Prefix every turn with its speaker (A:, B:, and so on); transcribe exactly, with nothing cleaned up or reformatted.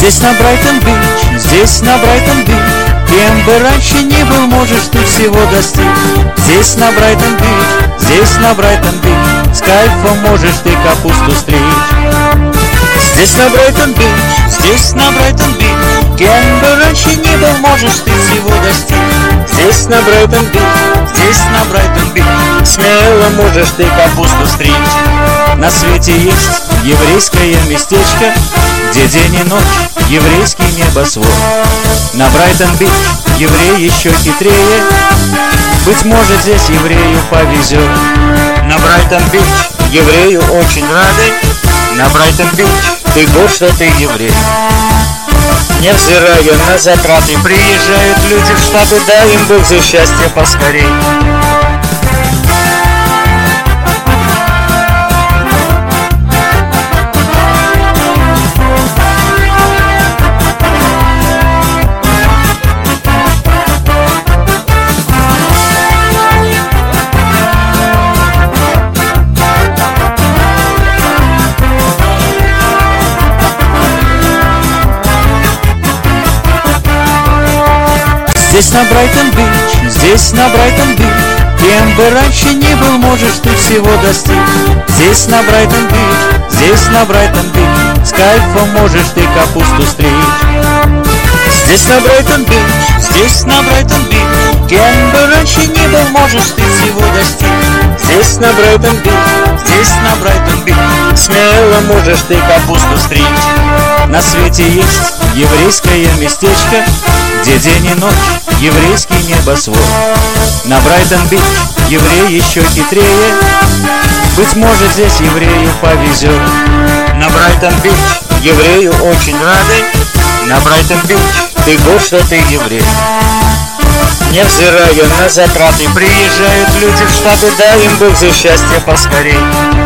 A: Здесь на Брайтон-Бич, здесь на Брайтон-Бич, кем бы раньше ни был, можешь ты всего достичь. Здесь на Брайтон-Бич, здесь на Брайтон-Бич, с кайфом можешь ты капусту стричь. Здесь на Брайтон-Бич, здесь на Брайтон-Бич, кем бы раньше ни был, можешь ты всего достичь. Здесь на Брайтон-Бич, здесь на Брайтон-Бич, смело можешь ты капусту стричь. На свете есть еврейское местечко, где день и ночь еврейский небосвод. На Брайтон-Бич еврей еще хитрее, быть может, здесь еврею повезет. На Брайтон-Бич еврею очень рады, на Брайтон-Бич ты горд, что ты еврей. Невзирая на затраты, приезжают люди в Штаты, дай им Бог за счастье поскорей. Здесь на Брайтон-Бич, здесь на Брайтон-Бич, кем бы раньше ни был, можешь ты всего достичь. Здесь на Брайтон-Бич, здесь на Брайтон-Бич, с кайфом можешь ты капусту стричь. Здесь на Брайтон-Бич, здесь на Брайтон-Бич, кем бы раньше ни был, можешь ты всего достичь. Здесь на Брайтон-Бич, здесь на Брайтон-Бич, смело можешь ты капусту стричь. На свете есть еврейское местечко, где день и ночь еврейский небосвод. На Брайтон-Бич еврей еще хитрее, быть может, здесь еврею повезет. На Брайтон-Бич еврею очень рады, на Брайтон-Бич ты горд, что ты еврей. Невзирая на затраты, приезжают люди в Штаты, дай им Бог за счастье поскорей.